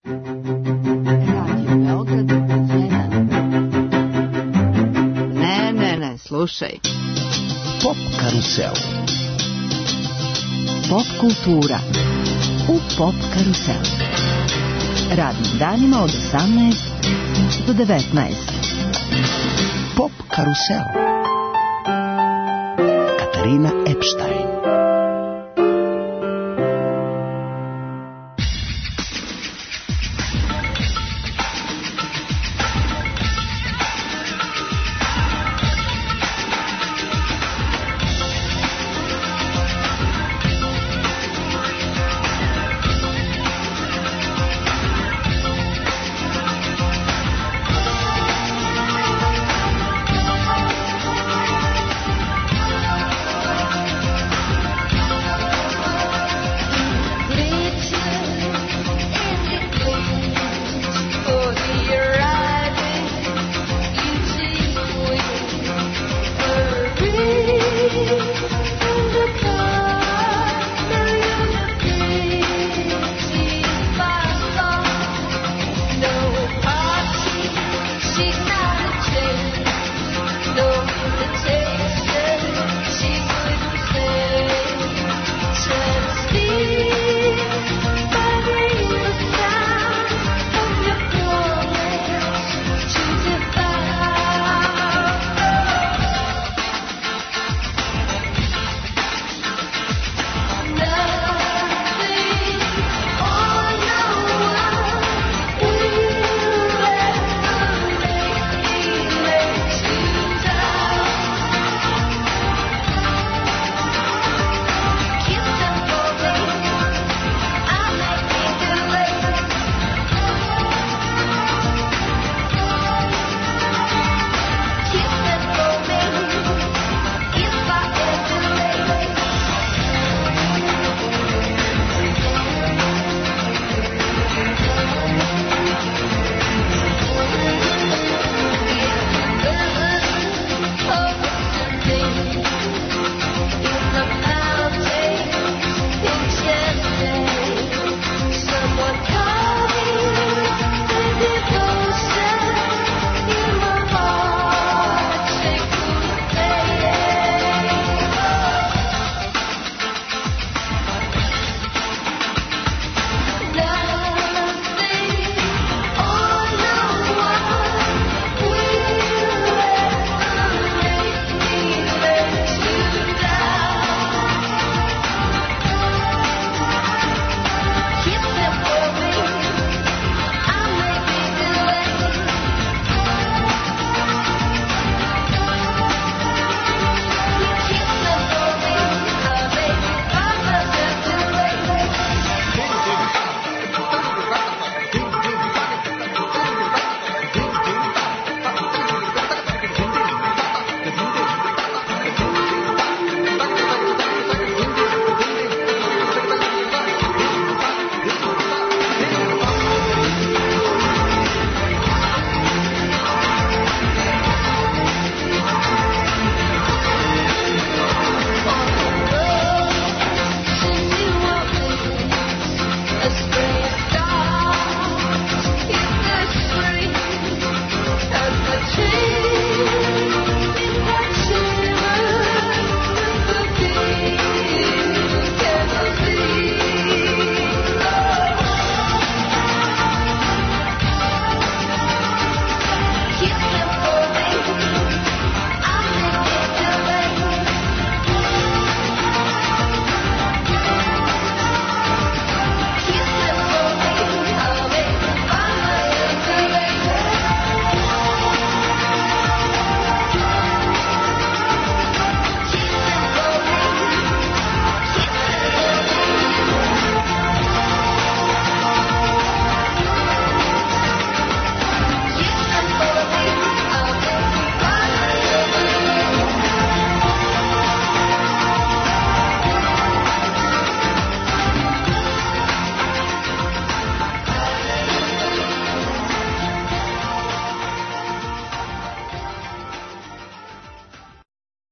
Radio Beograd 1. Ne, slušaj. Pop karusel. Pop kultura u Pop karuselu. Radnim danima od 18 do 19. Pop karusel. Katarina Epstein.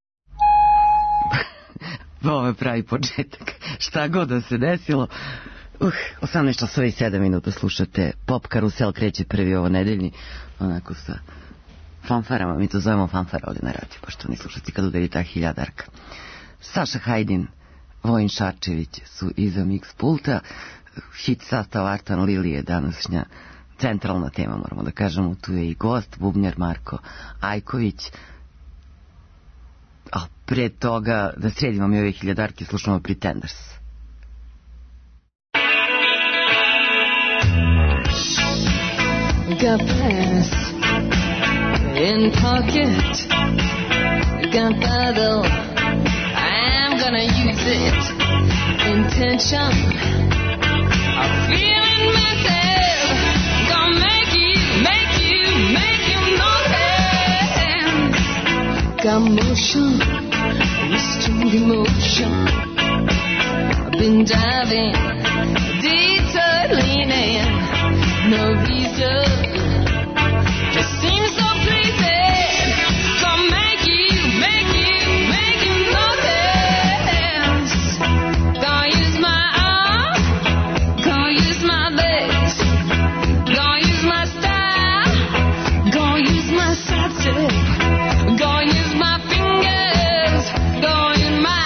Ovo je pravi početak. Šta god da se desilo, 18 časova i 7 minuta slušate Pop Karusel, kreće prvi ovo nedeljni, onako sa fanfarama, mi to zovemo fanfara ovdje na radiju, pošto ni slušati kad udari ta hiljadarka. Saša Hajdin, Vojin Šarčević su iza mix pulta, hit sastav Artan Lili je današnja centralna tema, moramo da kažemo, tu je i gost, bubnjar Marko Ajković, a pre toga, da sredimo mi ove hiljadarke, slušamo Pretenders. Got pass in pocket, got paddle, I'm gonna use it. Intention of feeling myself, gonna make you notice. Got motion, with strong emotion, I've been diving, detour leaning, no reason. Just seems so pleasing. Gonna make you notice. Gonna use my arm, gonna use my legs, gonna use my style, gonna use my side step, gonna use my fingers, gonna use my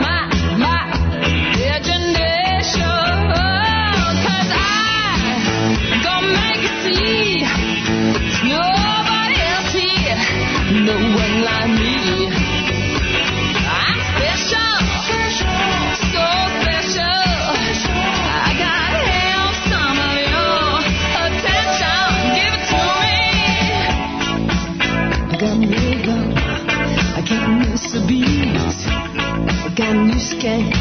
imagination. 'Cause I gonna make it see. Nobody else here, no one like me. I'm special, so special. I gotta have some of your attention. Give it to me. I got rhythm, I can't miss a beat. I got new skank,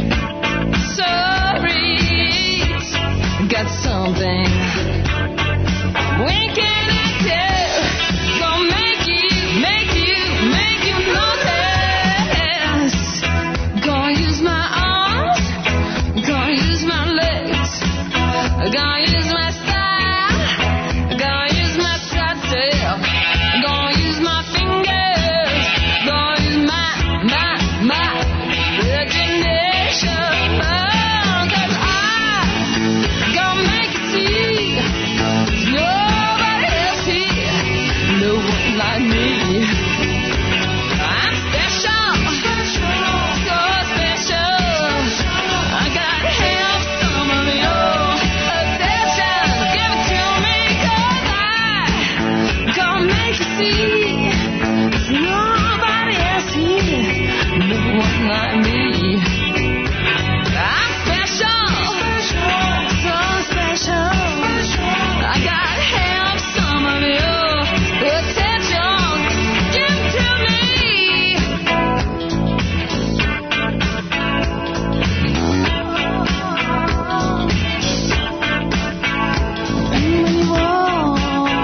sorry, got something. When can I tell? Gonna make you notice. Gonna use my arms, gonna use my legs, gonna use my style, gonna use my side step, gonna use my fingers, gonna use my imagination. 'Cause I gonna make it see. Nobody else here, no one like me. I'm special, so special. I gotta have some of your attention. Give it to me, 'cause I gonna make you see. Nobody else here, no one like me. I'm special, so special. I gotta have some of your attention. Give it to me. When you want.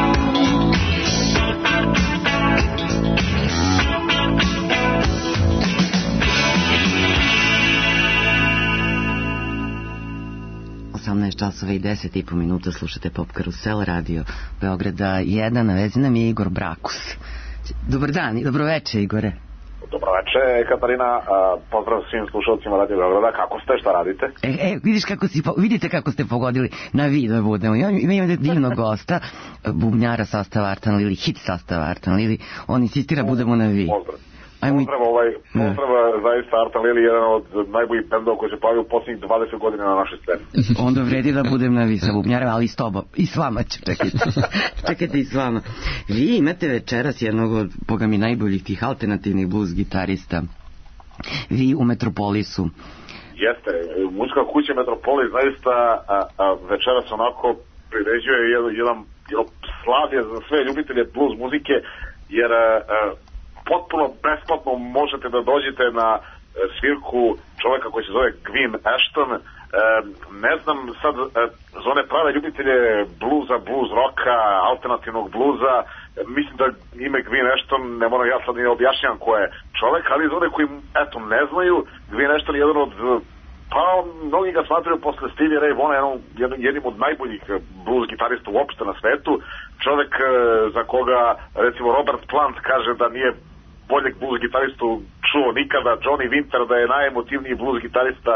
18 časova i 10,5 minuta slušate Pop Karusel, radio Beograda 1, na vezi nam je Igor Brakus. Dobar dan i dobroveče, Igore. Dobroveče, Katarina, pozdrav svim slušalcima Radio Beograda, kako ste, šta radite? Vidite kako ste pogodili na vi da budemo. Imamo divnog gosta, bubnjara sastava Artan Lili, hit sastava Artan Lili, on insistira budemo na vi. Pozdrav, zaista Artan Lili je jedan od najboljih bendova koji se pojavio u posljednjih 20 godina na našoj sceni. Onda vredi da budem na vi sa bubnjarem, ali i s tobom, i s vama ću, čekajte i s vama. Vi imate večeras jednog od, boga mi, najboljih tih alternativnih blues gitarista, vi u Metropolisu. Jeste, muzika kuća Metropolis zaista večeras onako priređuje jedan slavlje za sve ljubitelje blues muzike, jer potpuno besplatno možete da dođete na svirku čoveka koji se zove Gwyn Ashton. Ne znam sad za one prave ljubitelje bluza, blues roka, alternativnog bluza, mislim da ime Gwyn Ashton, ne moram ja sad ni objašnjam ko je čovek, ali za one koji eto ne znaju, Gwyn Ashton je jedan od, pa mnogi ga smatraju posle Stevie Ray Vaughna jednim od najboljih blues gitarista uopšte na svetu, čovek za koga recimo Robert Plant kaže da nije boljeg blues gitaristu čuo nikada, Johnny Winter da je najemotivniji blues gitarista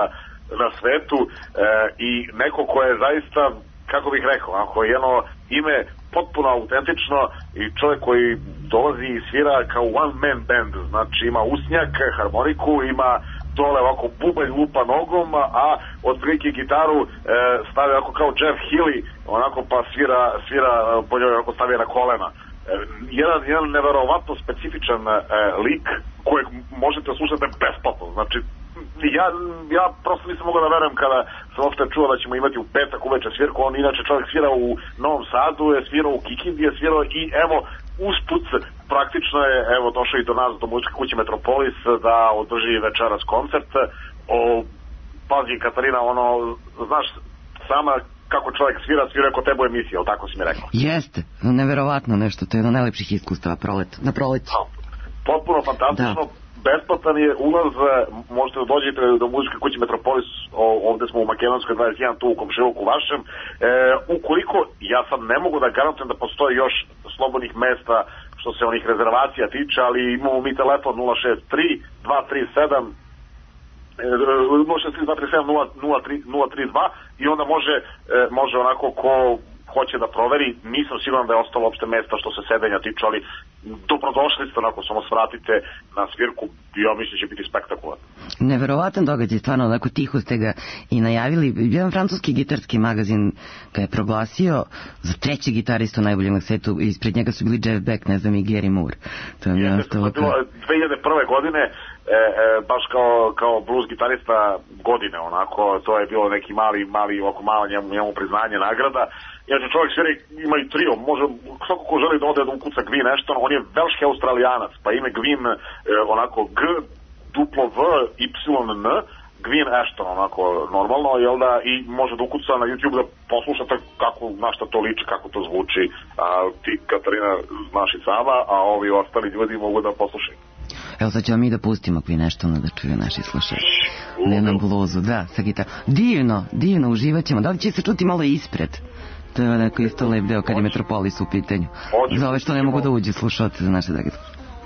na svetu i neko ko je zaista, kako bih rekao, ako je jedno ime potpuno autentično i čovjek koji dolazi i svira kao one man band, znači ima usnjak, harmoniku, ima dole ovako bubanj lupa nogom, a otprilike gitaru stavio ovako kao Jeff Healey, onako pa svira po njoj ovako stavio na kolena. Jedan neverovatno specifičan lik kojeg možete slušati besplatno, znači ja prosto nisam mogao da verujem kada sam ofte čuo da ćemo imati u petak uveče svirku. On inače čovjek svira u Novom Sadu, je svirao u Kikindi, je svirao i evo usput praktično je evo došao i do nas, do muzičke kuće Metropolis da održi večeras koncert. Pazi Katarina, ono, znaš sama kako čovjek svira kod tebe u emisiji, ali tako si mi rekao. Jeste, neverovatno nešto, to je jedno najlepših iskustava na proleći. Potpuno fantastično. Da. Besplatan je ulaz, možete da dođete do muzičke kuće Metropolis, ovde smo u Makedonskoj 21, tu u komšiluku vašem. Ukoliko, ja sad ne mogu da garantujem da postoje još slobodnih mesta što se onih rezervacija tiče, ali imamo mi telefon 063 237 062 i onda može onako ko hoće da proveri, nisam siguran da je ostalo uopšte mesta što se sedenja tiče, ali dobrodošli ste, onako samo svratite na svirku, ja mislim će biti spektakularno. Neverovatan događaj, stvarno, onako tiho ste ga i najavili. Jedan francuski gitarski magazin ga je proglasio za treći gitaristu najboljeg na svetu, ispred njega su bili Jeff Beck, ne znam, i Gary Moore. To je mi ostalo 2001. godine, baš kao blues gitarista godine, onako, to je bilo neki mala njemu priznanje, nagrada. Inače čovjek svira, ima i trio, može, svako ko želi da ode da ukuca Gwyn Ashton, on je velški Australijanac, pa ime Gwyn onako G, duplo V, Y, N, Gwyn Ashton, onako normalno, jel da, i može da ukuca na YouTube da poslušate kako, na šta to liči, kako to zvuči, a ti Katarina znaš i sama, a ovi ostali ljudi mogu da poslušaju. Evo sad ćemo mi da pustimo Gwyn Ashtona da čuju naši slušači. Na bluzu, da, sa gitarom. Divno, uživat ćemo. Da li će se čuti malo ispred? To je onako isto lep deo kad je Metropolis u pitanju. Za ove što ne mogu da uđe slušati za naše drage.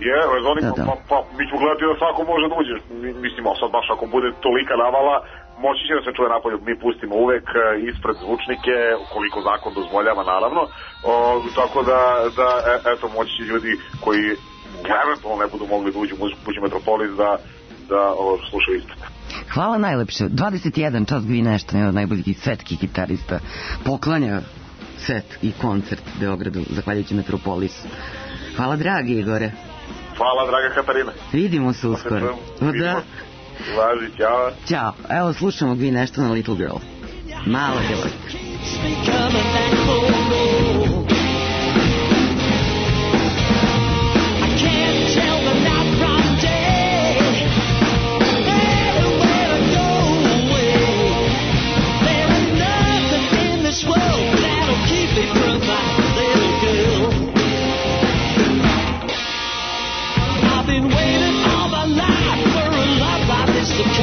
Pa mi ćemo gledati da svako može da uđe. Mislim, sad baš ako bude tolika navala, moći će da se čuje napolju. Mi pustimo uvek ispred zvučnike, ukoliko zakon dozvoljava, naravno. Tako da eto, moći će ljudi koji eventualno ne budu mogli da uđu u muzičku kuću Metropolis da slušaju ispred. Hvala najlepše. 21 čas Gwyn Ashton, jedan od najboljih svetskih gitarista, poklanja set i koncert Beogradu, zahvaljujući Metropolisu. Hvala, dragi Igore. Hvala, draga Katarina. Vidimo se uskoro. Da. Važi, ćao. Ćao. Evo, slušamo Gwyn Ashton, Little Girl. Mala djevojka.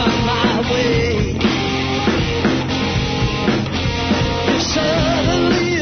Suddenly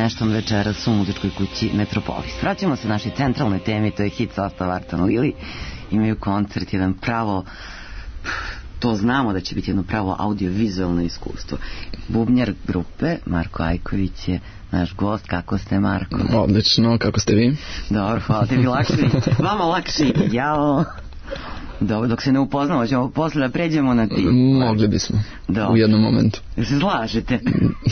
nešto večeras u muzičkoj kući Metropolis. Vraćamo se našoj centralnoj temi, to je hit sastav Artan Lili. Imaju koncert, jedan pravo, to znamo da će biti jedno pravo audio-vizualno iskustvo. Bubnjar grupe, Marko Ajković je naš gost. Kako ste, Marko? Odlično, kako ste vi? Dobro, hvala tebi, vama lakši, jao. Dobro, dok se ne upoznamo, ćemo posle da pređemo na ti. Mogli bismo, u jednom momentu. Jel se slažete?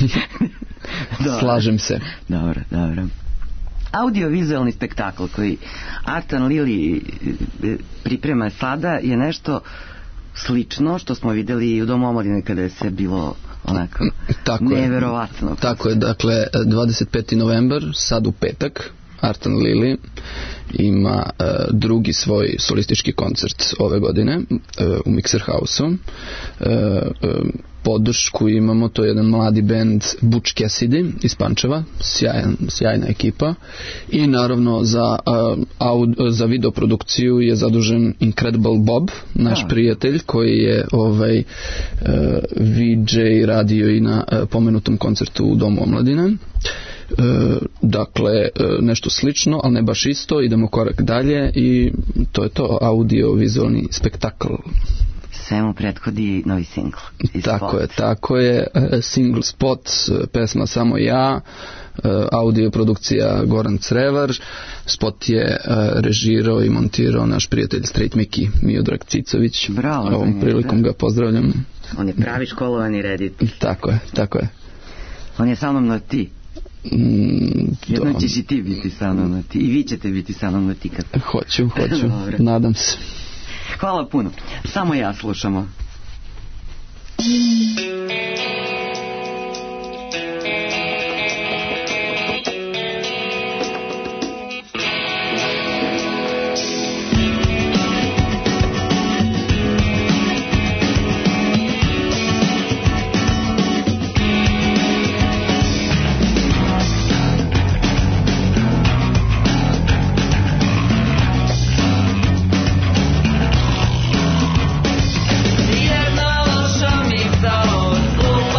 Slažem se. Dobro. Audio-vizualni spektakl koji Artan Lili priprema sada je nešto slično što smo videli i u Domu omladine kada je sve bilo onako neverovatno. Tako je, dakle 25. novembar, sad u petak, Artan Lili ima drugi svoj solistički koncert ove godine u Mixer House-u. Podršku imamo, to je jedan mladi band Butch Cassidy iz Pančeva, sjajna ekipa, i naravno za videoprodukciju je zadužen Incredible Bob, naš prijatelj koji je VJ radio i na pomenutom koncertu u Domu omladine. Dakle, nešto slično, ali ne baš isto. Idemo korak dalje i to je to, audio-vizualni spektakl. Svemu prethodi novi singl. Tako je, single spot, pesma Samo ja, audio produkcija Goran Crevar, spot je režirao i montirao naš prijatelj Straight Miki Miodrag Cicović. Bravo. Ovom prilikom ga pozdravljam. On je pravi školovani reditelj. Tako je. On je sa mnom na ti. Jednom ćeš i ti biti sa mnom na ti. I vi ćete biti sa mnom na ti. Hoću, nadam se. Hvala puno. Samo ja slušamo. Jedna loša misao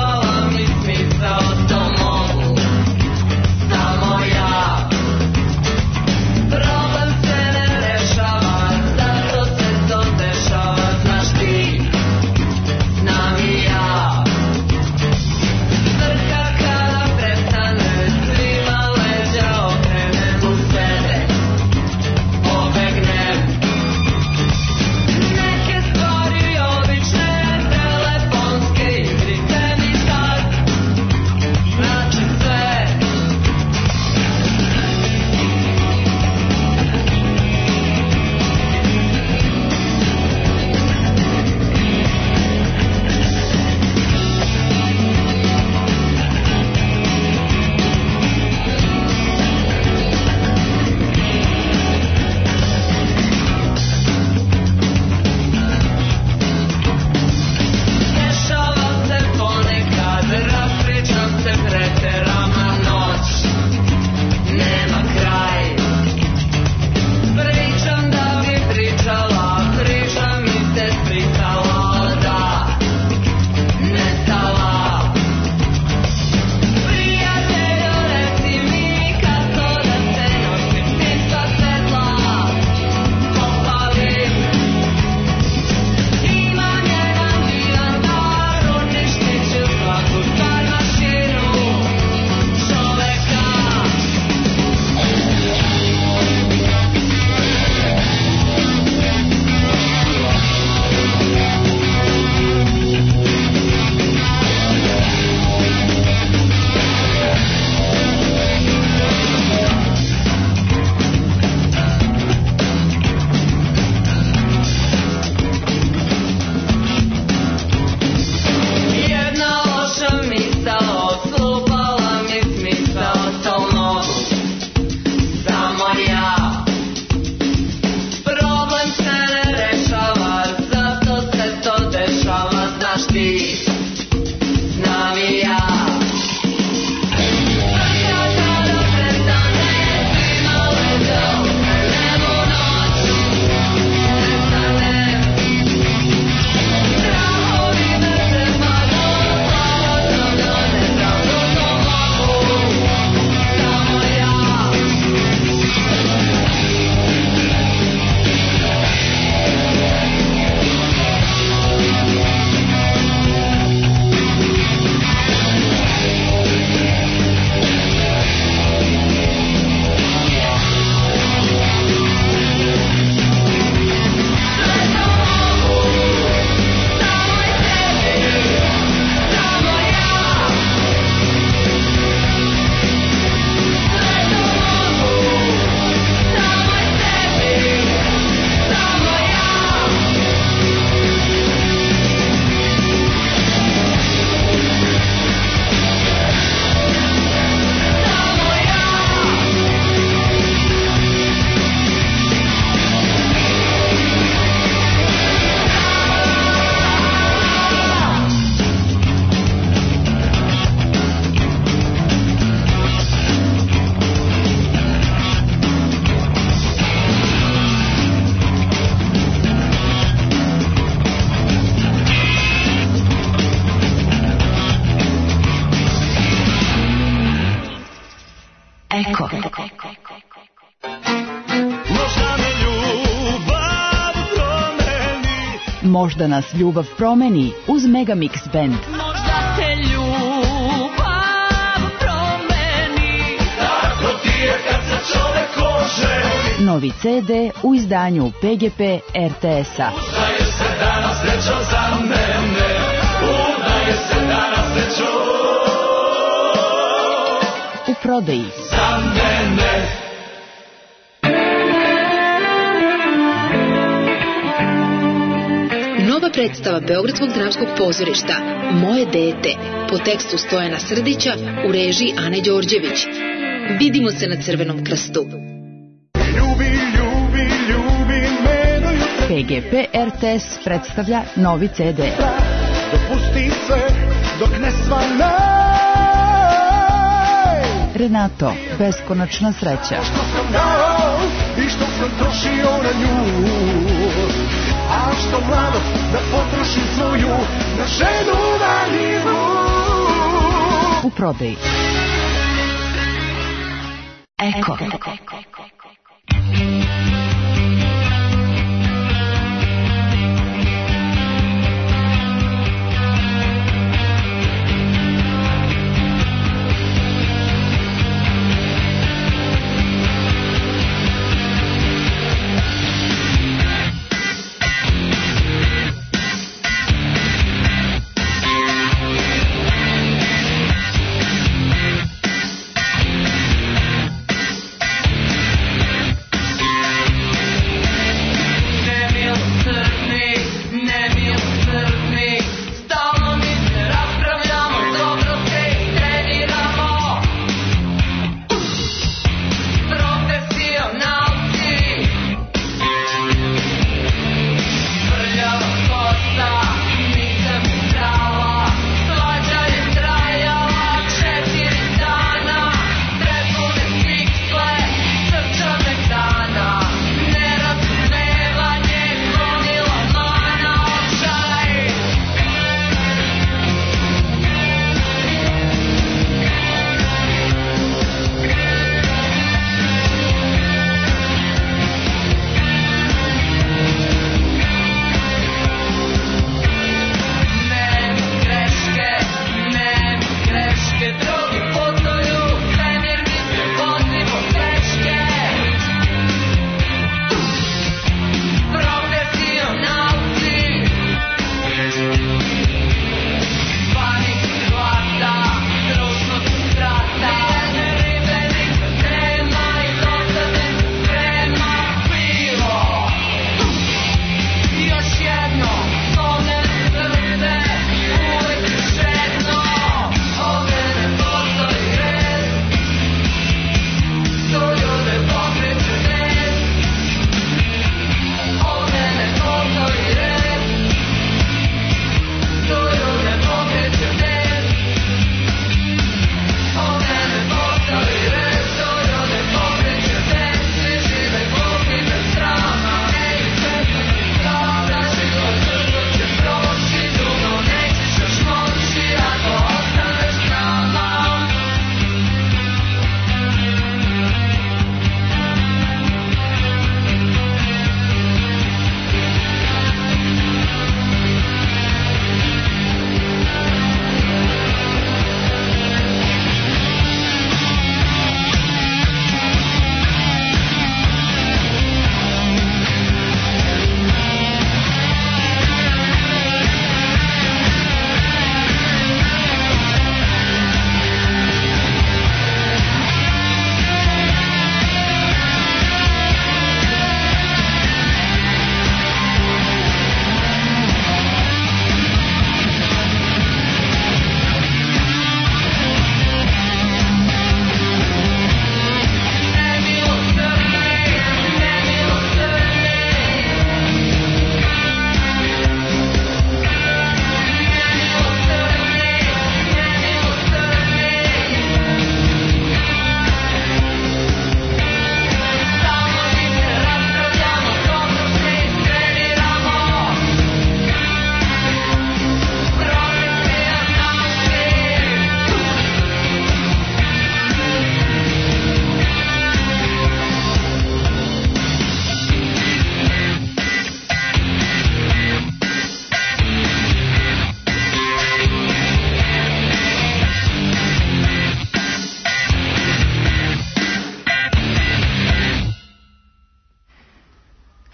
Možda nas ljubav promeni uz Megamix Band. Možda te ljubav promeni. Tako ti je kad se čovek oženi. Novi CD u izdanju PGP RTS-a. Udaje se danas srećo za mene. Udaje se danas srećo U prodaji. za mene. Nova predstava Beogradskog dramskog pozorišta Moje dete po tekstu Stojana Srdića u režiji Ane Đorđević. Vidimo se na Crvenom krstu. PGP RTS predstavlja novi CD. Dopusti sve dok ne svane. Renato, beskonačna sreća. Što sam dao i što sam trošio na nju. A što mladost da potrošim svoju na ženu valizu. U prodaji. Eko.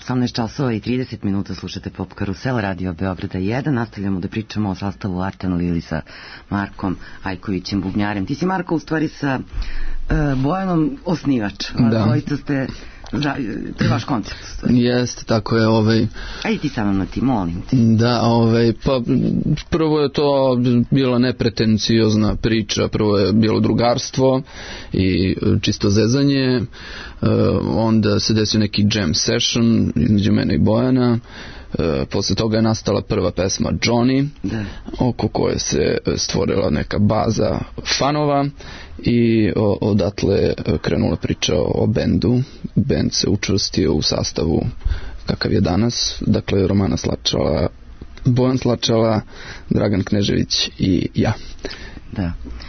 18 časova i 30 minuta slušate Pop Karusel, Radio Beograda 1. Nastavljamo da pričamo o sastavu Artan Lili sa Markom Ajkovićem, bubnjarem. Ti si, Marko, u stvari sa Bojanom osnivač. Da. Dvojica ste, to je vaš koncept. Jeste, tako je. Ajde ti sa mnom, molim te. Da, pa prvo je to bila nepretenciozna priča, prvo je bilo drugarstvo i čisto zezanje, onda se desio neki jam session između mene i Bojana, posle toga je nastala prva pesma Johnny, da, oko koje se stvorila neka baza fanova i odatle krenula priča o bendu. Bend se učvrstio u sastavu kakav je danas, dakle Romana Slačala, Bojan Slačala, Dragan Knežević i ja. Da.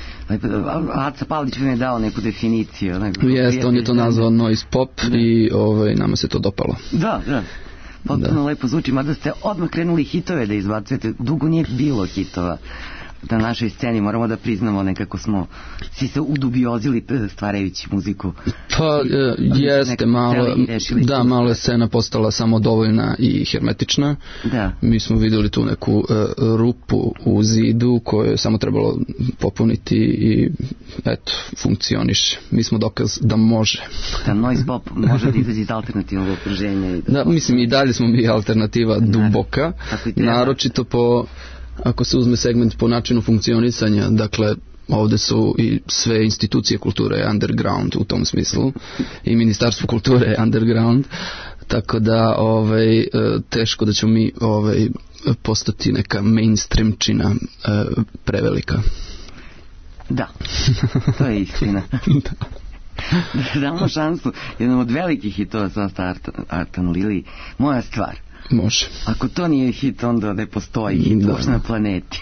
Aca Pavlić mi je dao neku definiciju. Jeste, on je to nazvao noise pop, da, i nama se to dopalo. Da. Potpuno lepo zvuči, mada ste odmah krenuli hitove da izbacujete. Dugo nije bilo hitova na našoj sceni, moramo da priznamo, nekako smo svi se udubiozili stvarajući muziku. Pa jeste, malo je scena postala samodovoljna i hermetična. Da. Mi smo vidjeli tu neku rupu u zidu koju je samo trebalo popuniti i eto, funkcioniše. Mi smo dokaz da može. Da noise pop može da izađe iz alternativnog okruženja. Da, mislim, i dalje smo mi alternativa duboka, naročito ako se uzme segment po načinu funkcionisanja, dakle ovde su i sve institucije kulture underground u tom smislu i Ministarstvo kulture je underground, tako da teško da ćemo mi postati neka mainstreamčina prevelika. Da, to je istina. Da damo šansu jednom od velikih hitova sastava Artan Lili, Moja stvar. Može. Ako to nije hit, onda ne postoji hit uopšte na planeti.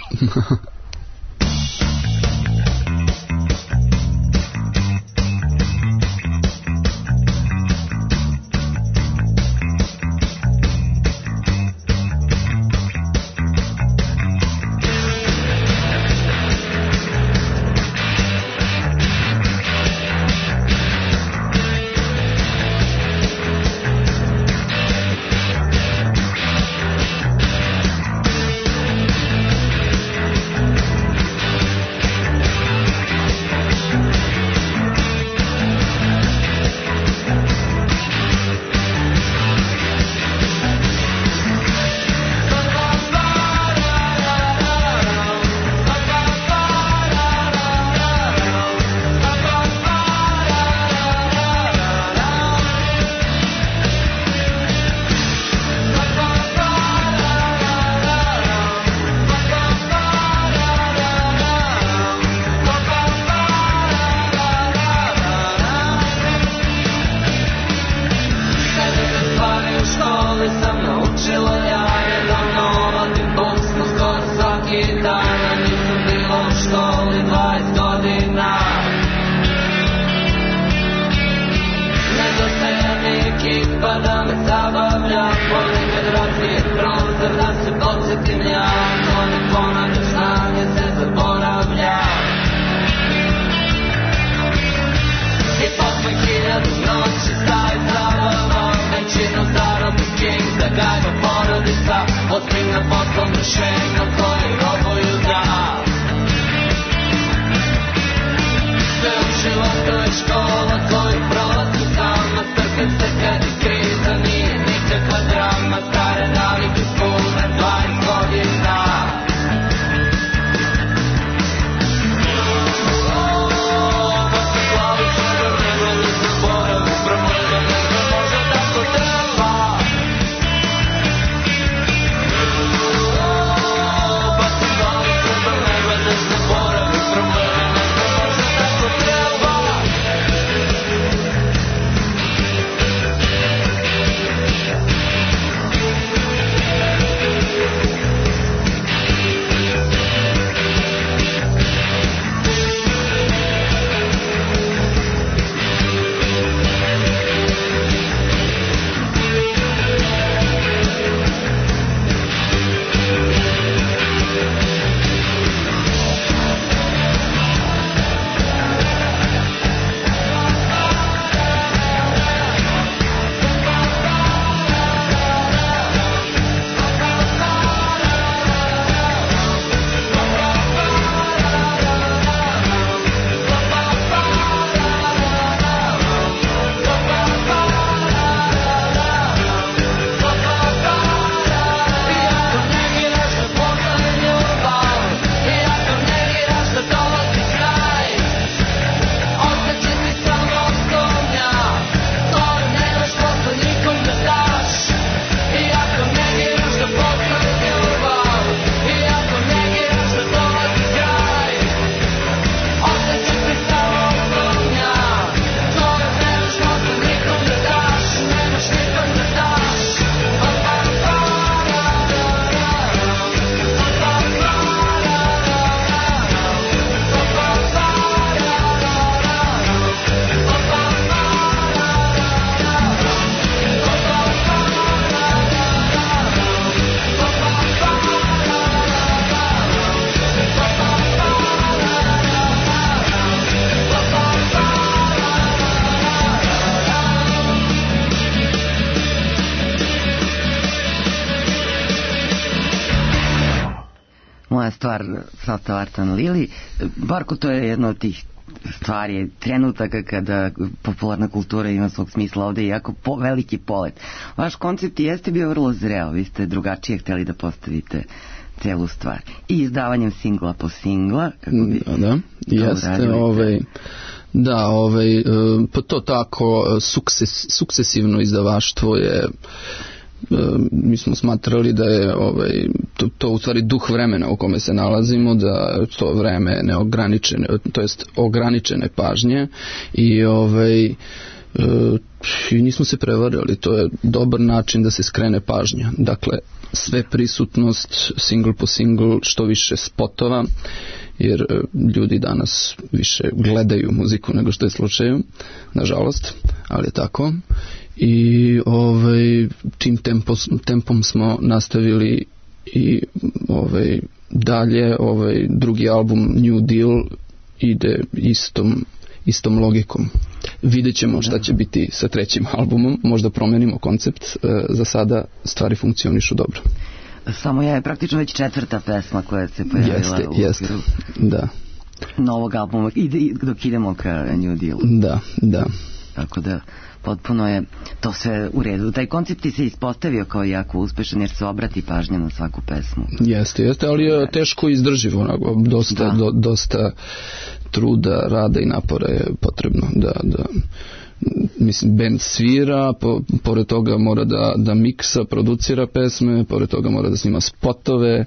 Oh moja stvar Sasta Vartan Lili. Barko, to je jedno od tih stvari, trenutaka kada popularna kultura ima svog smisla ovde, jako veliki polet. Vaš koncept jeste bio vrlo zreo, vi ste drugačije hteli da postavite celu stvar. I izdavanjem singla po singla, kako bi jeste, pa to tako sukcesivno izdavaštvo je, mi smo smatrali da je to u stvari duh vremena u kome se nalazimo, da to vreme neograničene, to jest ograničene pažnje i i nismo se prevarili, to je dobar način da se skrene pažnja. Dakle, sve prisutnost, single po single, što više spotova, jer ljudi danas više gledaju muziku nego što je slušaju, nažalost, ali je tako. I tim tempom smo nastavili i dalje, drugi album New Deal ide istom logikom. Vidjet ćemo šta će biti sa trećim albumom, možda promenimo koncept, za sada stvari funkcionišu dobro. Samo je praktično već 4. pesma koja se pojavila u okviru novog albuma, dok idemo ka New Deal. Da. Tako da potpuno je to sve u redu. Taj koncept ti se ispostavio kao jako uspešan jer se obrati pažnja na svaku pesmu. Jeste, ali je teško izdrživo, dosta truda, rada i napora je potrebno da mislim, band svira, pored toga mora da miksa, producira pesme, pored toga mora da snima spotove,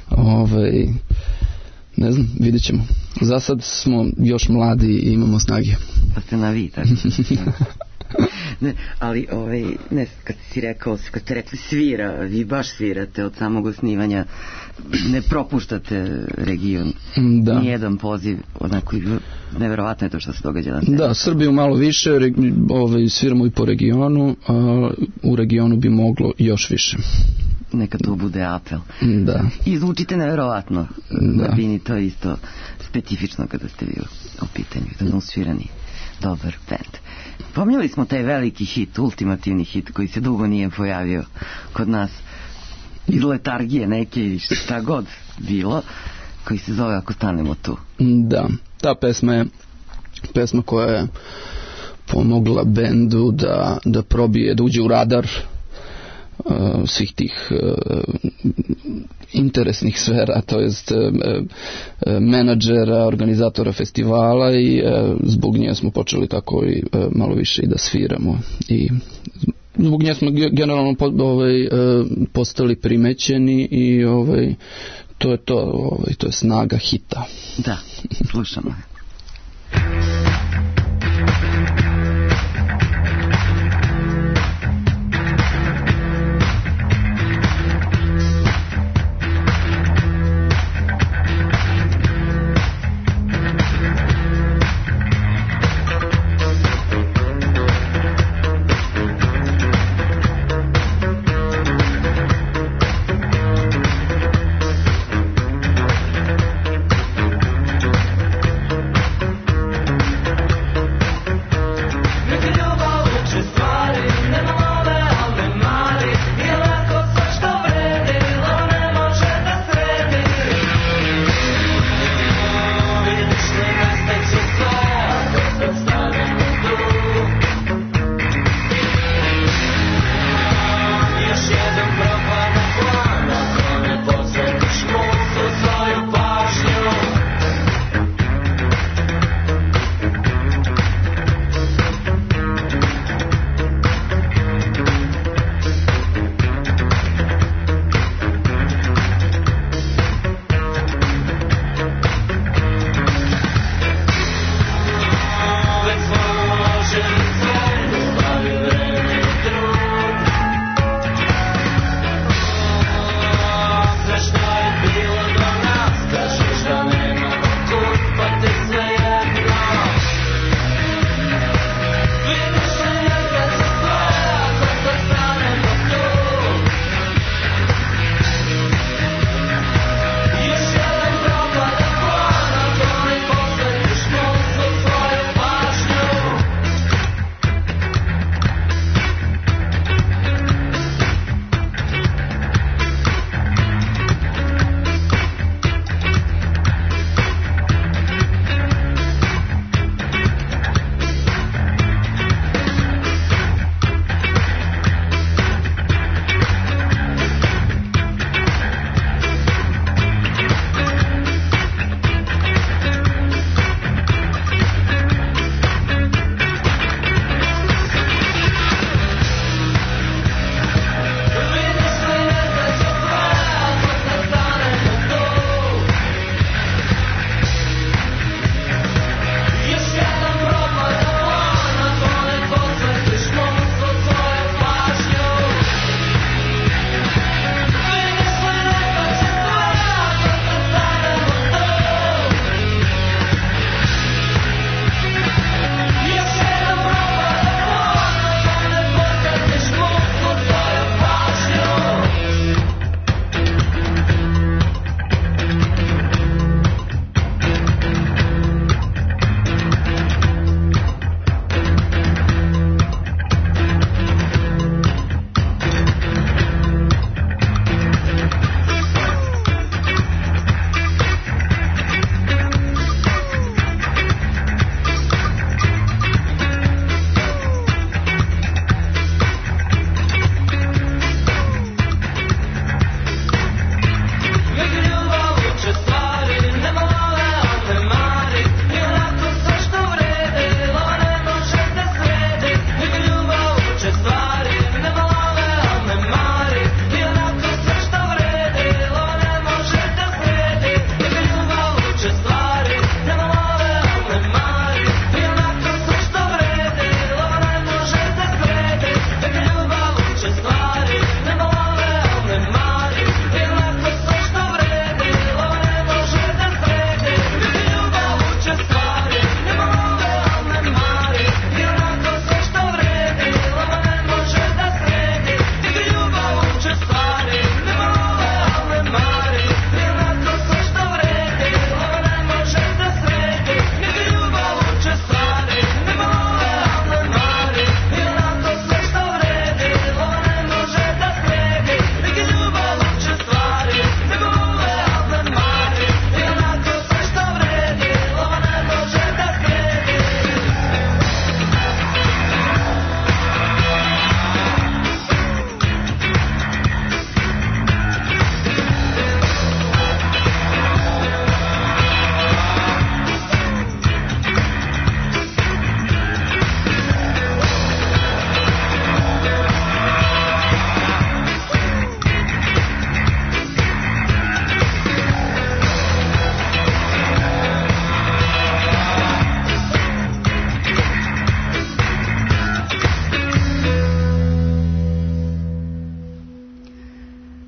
ne znam, vidjet ćemo. Za sad smo još mladi i imamo snage. Pa ste na vi, tako. Ne, ali kad si rekao, kad ste rekli svira, vi baš svirate od samog osnivanja, ne propuštate region. Da. Nijedan poziv, onako, neverovatno je to što se događa na sceni. Da, Srbiju malo više, sviramo i po regionu, a u regionu bi moglo još više. Neka to bude apel. Da. I zvučite neverovatno. Martini, to je isto specifično kada ste vi u pitanju. Da svirani dobar band. Pomnjali smo taj veliki hit, ultimativni hit koji se dugo nije pojavio kod nas iz letargije neke i šta god bilo, koji se zove Ako stanemo tu. Da, ta pesma je pesma koja je pomogla bendu da probije, da uđe u radar svih tih interesnih sfera, to jest menadžera, organizatora festivala i zbog nje smo počeli tako i malo više i da sviramo i zbog nje smo generalno postali primećeni i to je to je snaga hita. Da, slušamo.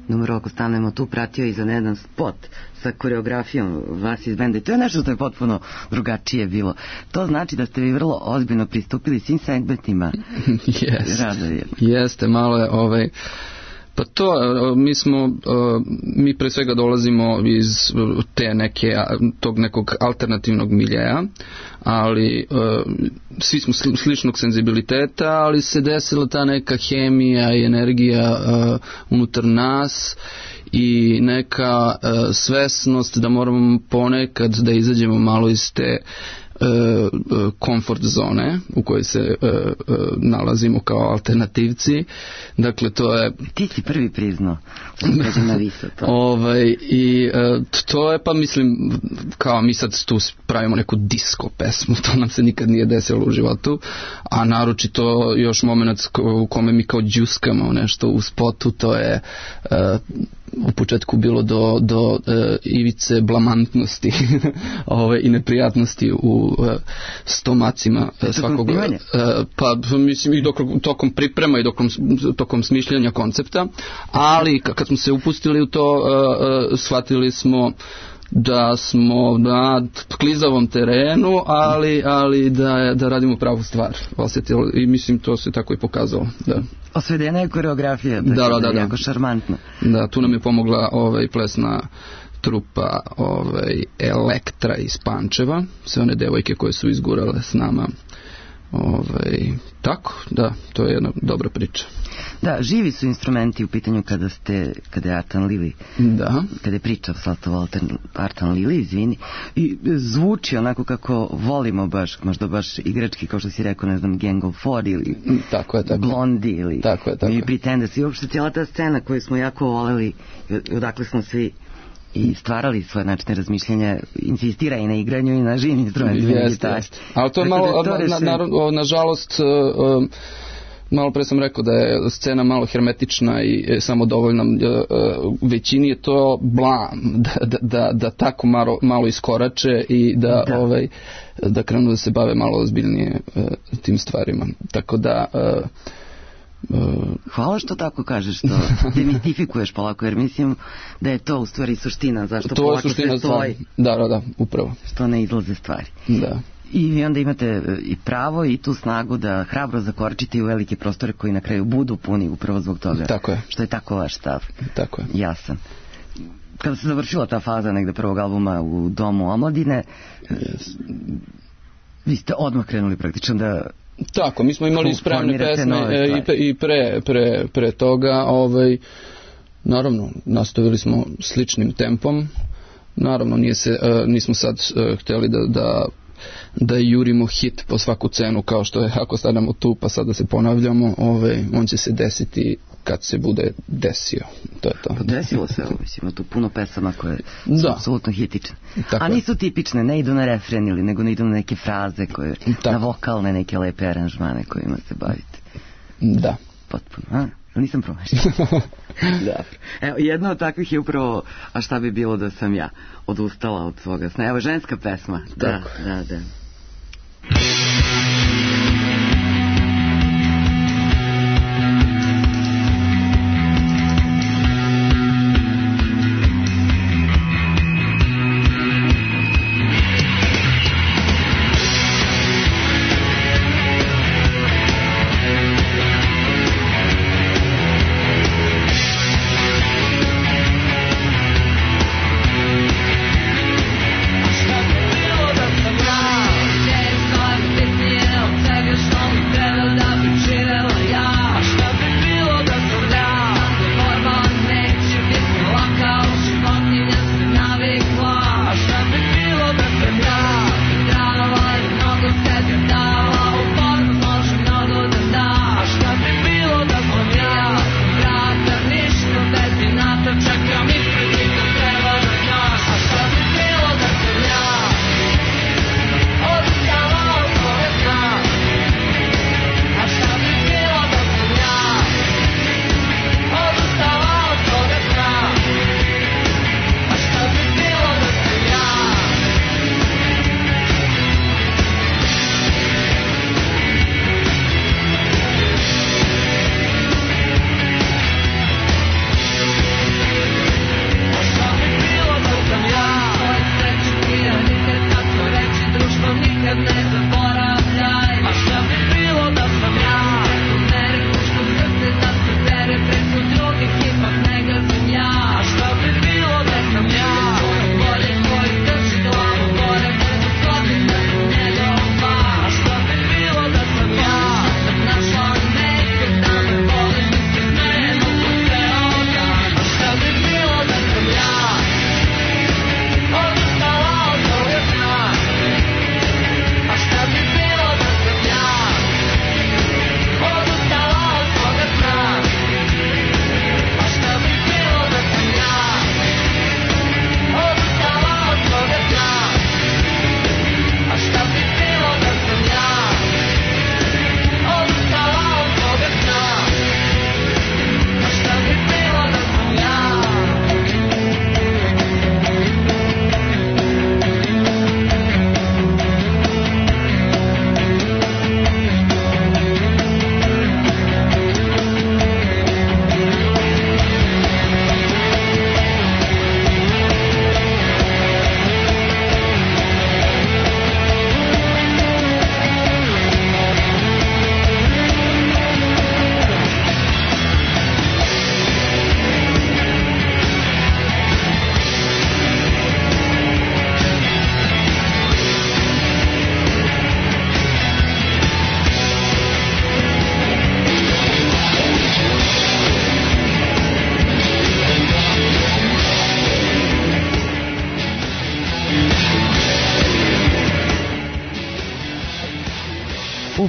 numero ako stanemo tu pratio i za jedan spot sa koreografijom vas iz benda i to je nešto što je potpuno drugačije bilo. To znači da ste vi vrlo ozbiljno pristupili svim segmentima rada. Jeste, malo je pa to, mi pre svega dolazimo iz tog nekog alternativnog miljeja, ali svi smo sličnog senzibiliteta, ali se desila ta neka hemija i energija unutar nas i neka svesnost da moramo ponekad da izađemo malo iz te komfort zone u kojoj se nalazimo kao alternativci. Dakle, to je... Ti si prvi priznao. Na visoto. I to je, pa mislim, kao mi sad tu pravimo neku disco pesmu, to nam se nikad nije desilo u životu, a naročito još moment u kome mi kao džuskamo nešto u spotu, to je u početku bilo do ivice blamantnosti i neprijatnosti u stomacima svakog. Pa mislim i tokom priprema i tokom smišljanja koncepta, ali kad smo se upustili u to, shvatili smo da smo na klizavom terenu, ali da radimo pravu stvar. Osjetili, i mislim to se tako i pokazalo. Da. Osvedena je koreografija, jako šarmantno. Da, tu nam je pomogla plesna trupa Elektra iz Pančeva, sve one devojke koje su izgurale s nama. Tako, da, to je jedna dobra priča. Da, živi su instrumenti u pitanju kada je Artan Lili. Da. Kada je pričao Salto Artan Lili, izvini. I zvuči onako kako volimo baš, možda baš igrački, kao što si rekao, ne znam, Gang of Four ili tako. Blondie ili tako. Mi Pretenders. I uopšte cijela ta scena koju smo jako voleli, odakle smo svi i stvarali svoje načine razmišljanja, insistira i na igranju i na živim instrumentima i gitari. Ali to je malo, nažalost, malo pre sam rekao da je scena malo hermetična i samodovoljna. Većini je to blam da tako malo iskorače i da krenu da se bave malo ozbiljnije tim stvarima. Tako da... Hvala što tako kažeš, što demistifikuješ polako, jer mislim da je to u stvari suština, zašto polako se stoji. Da, upravo. Što ne izlaze stvari. Da. I vi onda imate i pravo i tu snagu da hrabro zakoračite u velike prostore koji na kraju budu puni upravo zbog toga. Tako je. Što je tako vaš stav. Tako je. Jasan. Kada se završila ta faza negde prvog albuma u Domu omladine, vi ste odmah krenuli praktično da... Tako, mi smo imali spremne pesme i pre toga, naravno, nastavili smo sličnim tempom, naravno, nismo sad htjeli da jurimo hit po svaku cenu, kao što je ako stanemo tu pa sad da se ponavljamo, on će se desiti kad se bude desio. To je to. Pa desilo se, ima tu puno pesama koje su apsolutno hitične. A nisu tipične, ne idu na refren ili nego ne idu na neke fraze koje, na vokalne neke lepe aranžmane kojima se bavite. Da. Potpuno, nisam promašio. Evo, jedna od takvih je upravo A šta bi bilo da sam ja odustala od svoga sna. Evo, ženska pesma. Da. Šta bi bilo da sam ja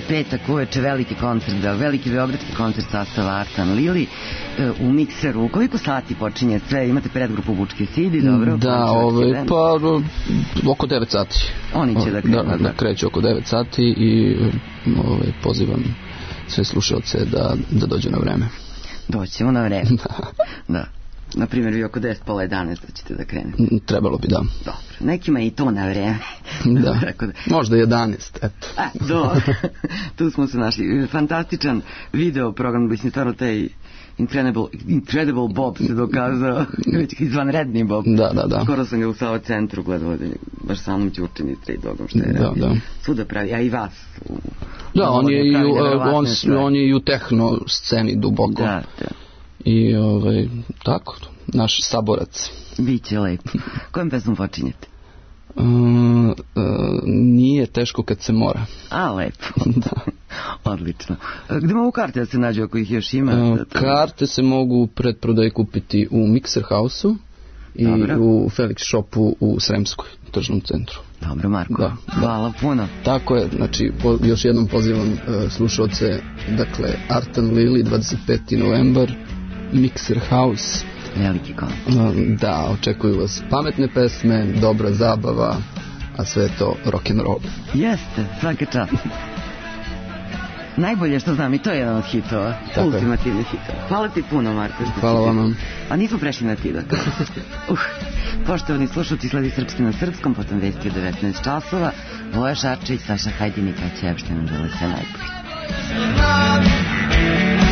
petak uveče veliki koncert, veliki beogradski koncert sastava Artan Lili u mikseru. U koliko sati počinje sve? Imate predgrupu Bučke Sidi, dobro? Da, pa oko 9 sati. Oni će da krenu. Da, kreću oko 9 sati i pozivam sve slušalce da dođu na vreme. Doćemo na vreme. Da. Naprimjer, vi oko 10, pola 11 ćete da krenete. Trebalo bi, da. Dobro, nekima i to na vreme. Da, možda 11, eto. Dobro, tu smo se našli. Fantastičan video program, mislim, stvarno taj Incredible Bob se dokazao, izvanredni Bob. Da. Skoro sam ga u Sava centru gledao, baš sa mnom Ćurčin i Trade Dogom, što je radio. Svuda pravi, a i vas. Da, on je i u tehno sceni duboko. Da. I tako, naš saborac. Biće lepo. Kojom pesmom počinjete? Nije teško kad se mora. A, lepo. Da. Odlično. Gde mogu karte da se nađu ako ih još ima? Karte se mogu u predprodaji kupiti u Mixer House-u i u Felix Shopu u Sremskoj, tržnom centru. Dobro, Marko. Hvala puno. Tako je, znači, još jednom pozivam slušalce, dakle, Artan Lili, 25. novembar, Mixer House. Veliki koncert. Da, očekuju vas pametne pesme, dobra zabava, a sve to rock'n'roll. Jeste, svaka čast. Najbolje što znam, i to je jedan od hitova. Ultimativni hitova. Hvala ti puno, Marko. Hvala vam. A nismo prešli na ti, dakle. Poštovani slušalci, sledi Srpski na srpskom, potom vesti u 19 časova. Voja Šarčević, Saša Hajdin i Kaća Epšten, žele sve najbolje.